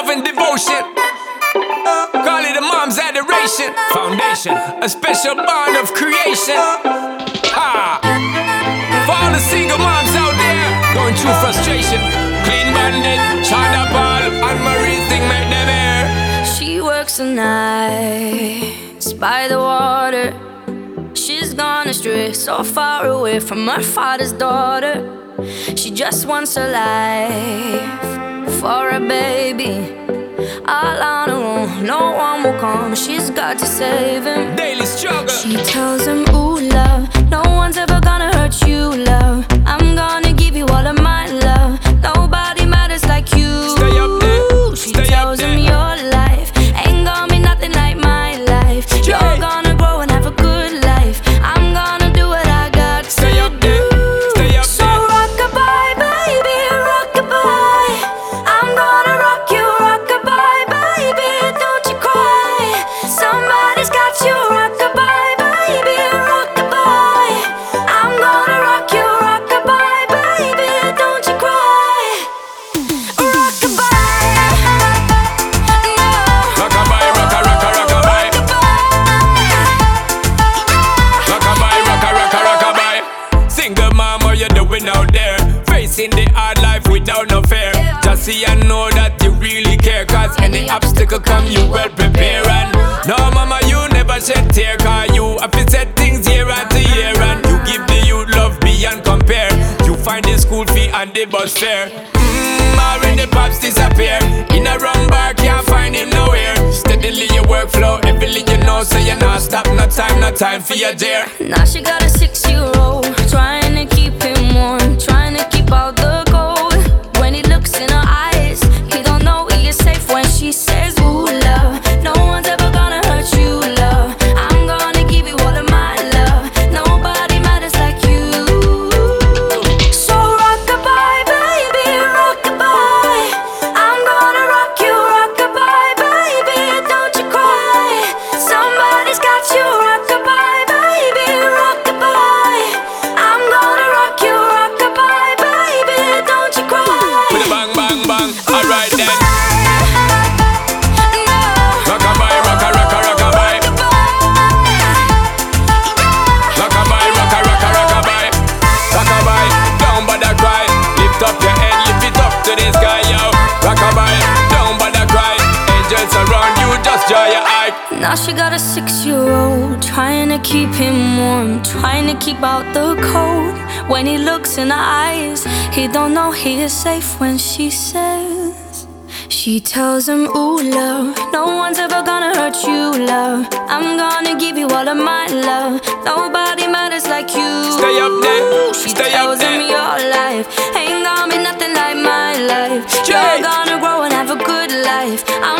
and devotion. Call it a mom's adoration. Foundation, a special bond of creation. Ah. For all the single moms out there going through frustration, Clean Bandit, China Paul, and Marie thing make them air. She works the nights by the water. She's gone astray, so far away from her father's daughter. She just wants a life for a baby. All on her own, no one will come. She's got to save him. Daily struggle. She tells him, ooh, love, no one's ever gonna hurt you, love. I'm gonna give you all of my love. Nobody matters like you. Stay up there. She tells him your life ain't gonna be nothing like my life. You're gonna grow and have a good life. I'm gonna do what I got to Stay up there. Stay up so there. rock-a-bye, baby, rock-a-bye. I'm gonna rock you, rock-a-bye, baby, don't you cry. Somebody's got you, rock-a-bye, baby, rock-a-bye. I'm gonna rock you, rock-a-bye, baby, don't you cry. Rock-a-bye, no. Rock-a-bye, rock-a-rock-a, rock-a-bye. Rock-a-bye, rock-a-rock-a, rock-a-bye. Single mom, what you doing out there? Facing the hard life without no fear. Just see and know that you really care. Cause any obstacle come, you well prepare. And no mama, you never shed tear. Cause you have to set things year after year. And you give the youth love beyond compare. You find the school fee and the bus fare. When the pops disappear, in a wrong bar, can't find him nowhere. Steadily your workflow, everything you know, so you're not stop, no time for your dear. Now she got a 6-year-old, trying to keep him warm, trying to keep out the cold. When he looks in her eyes, he don't know he is safe when she says, ooh, love, no one's ever gonna hurt you, love. I'm gonna give you all of my love. Nobody matters like you. So rock-a-bye, baby, rock-a-bye. I'm gonna rock you, rock-a-bye, baby, don't you cry. Somebody's got you, rock-a-bye, baby, rock-a-bye. I'm gonna rock you, rock-a-bye, baby, don't you cry. With a bang, bang, bang, alright then. No. Rock-a-bye, rock-a-rock-a, rock-a-bye. Rock-a-bye, rock-a-rock-a, rock-a-bye. Rock-a-bye, don't bother cry. Lift up your head, lift it up to the sky, yo. Rock-a-bye, don't bother cry. Angels around you, just dry your eye. Now she got a 6-year-old, trying to keep him warm, trying to keep out the cold. When he looks in her eyes, he don't know he is safe when she says. She tells him, ooh, love, no one's ever gonna hurt you, love. I'm gonna give you all of my love. Nobody matters like you. Stay up there, She stay up tells him there. your life ain't gonna be nothing like my life. Jay. You're gonna grow and have a good life. I'm